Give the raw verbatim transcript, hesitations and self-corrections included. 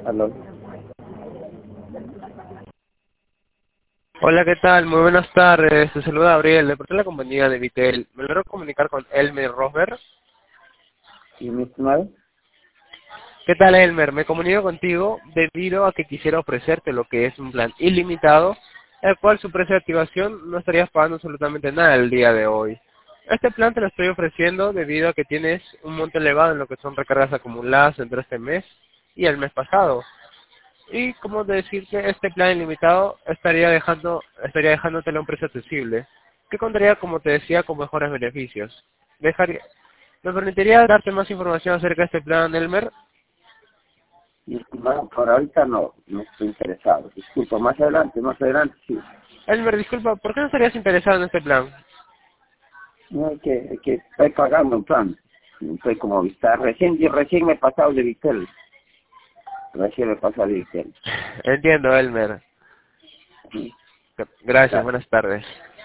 Aló. Hola, ¿qué tal? Muy buenas tardes. Te saluda Gabriel, de parte de la compañía de Vitel. Me logro comunicar con Elmer Rosberg. ¿Y mi estimado? ¿Qué tal, Elmer? Me comunico contigo debido a que quisiera ofrecerte lo que es un plan ilimitado, el cual su precio de activación no estarías pagando absolutamente nada el día de hoy. Este plan te lo estoy ofreciendo debido a que tienes un monto elevado en lo que son recargas acumuladas entre este mes y el mes pasado. Y como decirte, este plan ilimitado estaría dejando estaría dejándotelo a un precio accesible, que contaría, como te decía, con mejores beneficios. Dejaría, ¿Me permitiría darte más información acerca de este plan, Elmer? Mi estimado, por ahorita no, no estoy interesado. Disculpa, más adelante, más adelante, sí. Elmer, disculpa, ¿por qué no estarías interesado en este plan? No, es que, es que estoy pagando un plan. Estoy como Vistar. Recién, yo recién me he pasado de Vitel. Recién me he pasado de Vitel. Entiendo, Elmer. Sí, Gracias, gracias. buenas tardes.